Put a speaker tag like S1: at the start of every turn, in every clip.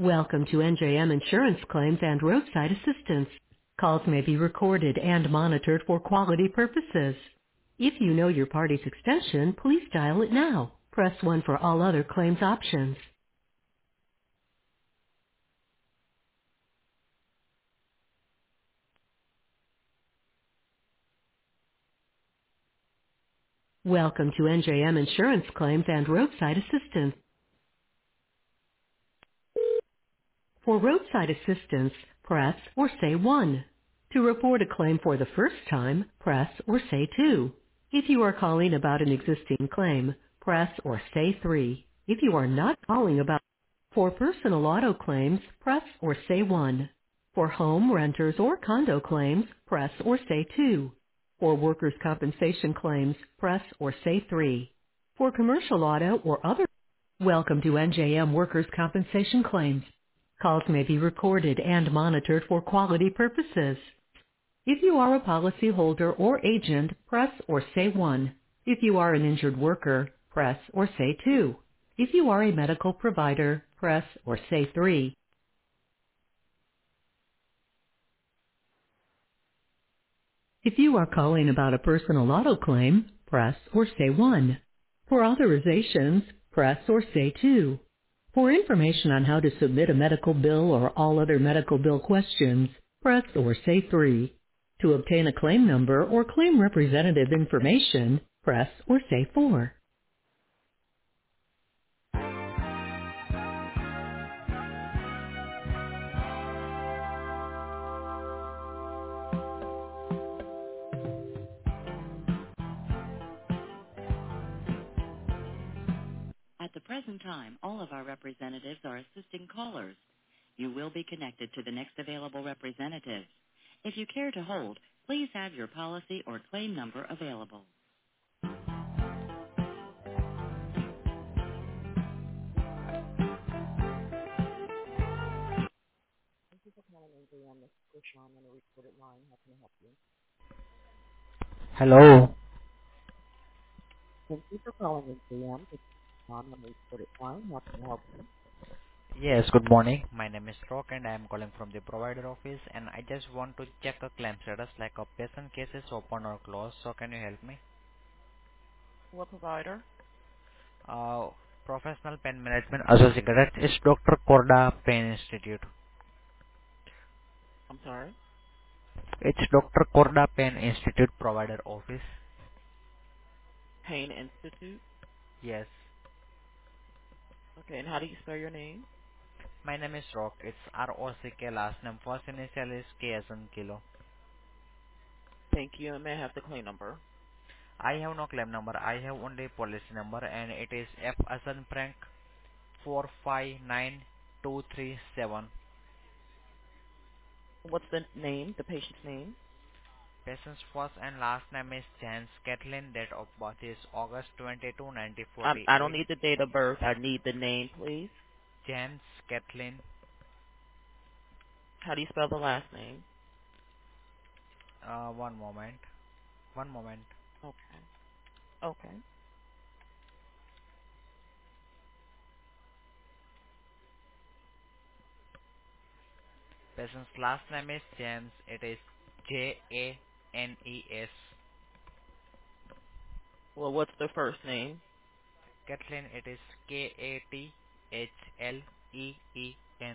S1: Welcome to NJM Insurance Claims and Roadside Assistance. Calls may be recorded and monitored for quality purposes. If you know your party's extension, please dial it now. Press 1 for all other claims options. Welcome to NJM Insurance Claims and Roadside Assistance. For roadside assistance, press or say 1. To report a claim for the first time, press or say 2. If you are calling about an existing claim, press or say 3. If you are not calling about for personal auto claims, press or say 1. For home, renters, or condo claims, press or say 2. For workers' compensation claims, press or say 3. For commercial auto or other, welcome to NJM Workers' Compensation Claims. Calls may be recorded and monitored for quality purposes. If you are a policyholder or agent, press or say 1. If you are an injured worker, press or say 2. If you are a medical provider, press or say 3. If you are calling about a personal auto claim, press or say 1. For authorizations, press or say 2. For information on how to submit a medical bill or all other medical bill questions, press or say 3. To obtain a claim number or claim representative information, press or say 4. At the present time, all of our representatives are assisting callers. You will be connected to the next available representative. If you care to hold, please have your policy or claim number available.
S2: Hello.
S1: Thank you for calling NJM. This is John on the recorded line. How can I help you?
S2: Yes, good morning. My name is Rock and I am calling from the provider office and I just want to check a claim status like a patient case is open or closed. So can you help me?
S1: What provider?
S2: Uh, Professional Pain Management Associated. It's Dr. Korda Pain Institute.
S1: I'm sorry.
S2: It's Dr. Korda Pain Institute provider office.
S1: Pain Institute.
S2: Yes.
S1: Okay, and how do you spell your name?
S2: My name is Rock. It's R-O-C-K last name. First initial is K as in kilo.
S1: Thank you, and may I have the claim number?
S2: I have no claim number. I have only policy number and it is F as in Frank 459237.
S1: What's the name, the patient's name?
S2: Patient's first and last name is Jens Kathleen. Date of birth is August 22,
S1: I don't
S2: 1948.
S1: need the date of birth. I need the name, please.
S2: Jens Kathleen.
S1: How do you spell the last name?
S2: One moment. One moment.
S1: Okay. Okay.
S2: Patient's last name is James. It is Janes.
S1: Well, what's the first name?
S2: Kathleen. It is Kathleen.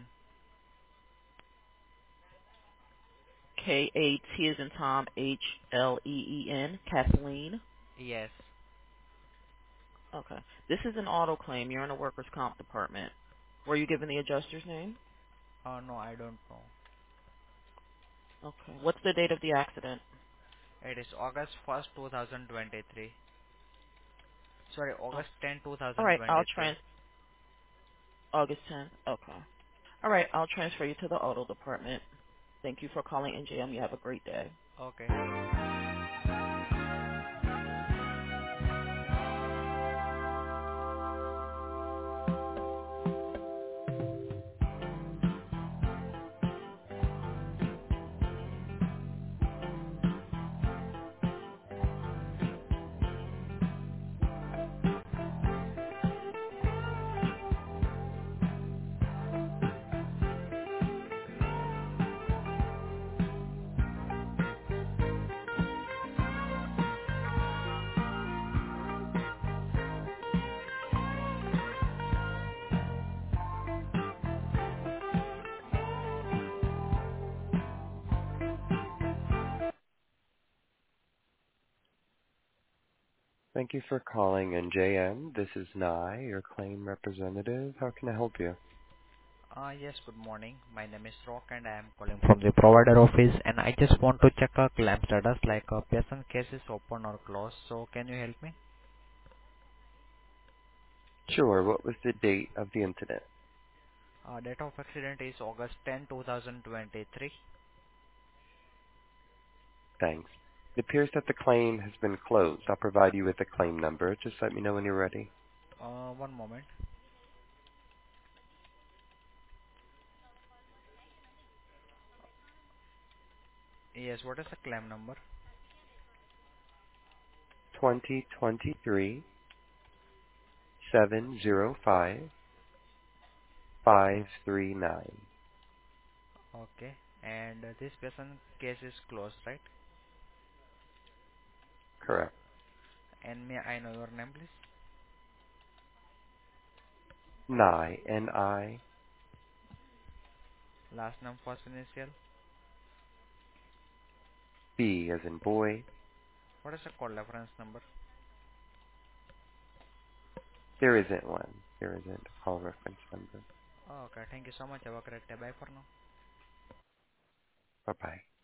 S1: K-A-T as in Tom, H-L-E-E-N, Kathleen.
S2: Yes.
S1: Okay. This is an auto claim. You're in a workers' comp department. Were you given the adjuster's name?
S2: Oh no, I don't know.
S1: Okay. What's the date of the accident?
S2: It is August 1st, 2023. Sorry,
S1: Oh,
S2: August 10,
S1: all right.
S2: 2023.
S1: August 10th. Okay. All right. I'll transfer you to the auto department. Thank you for calling NJM. You have a great day.
S2: Okay.
S3: Thank you for calling NJM. This is Nye, your claim representative. How can I help you?
S2: Yes, good morning. My name is Rock and I am calling from the provider office and I just want to check a claim status like a patient case is open or closed. So can you help me?
S3: Sure. What was the date of the incident?
S2: Date of accident is August 10, 2023.
S3: Thanks. It appears that the claim has been closed. I'll provide you with the claim number. Just let me know when you're ready.
S2: One moment. Yes, what is the claim number?
S3: 2023 705 539.
S2: Okay. And this patient case is closed, right?
S3: Correct.
S2: And may I know your name, please?
S3: Nye, N-I,
S2: Last name, first initial.
S3: B as in boy.
S2: What is the call reference number?
S3: There isn't one. There isn't a call reference number.
S2: Okay, thank you so much. Have a great day. Bye for now.
S3: Bye-bye.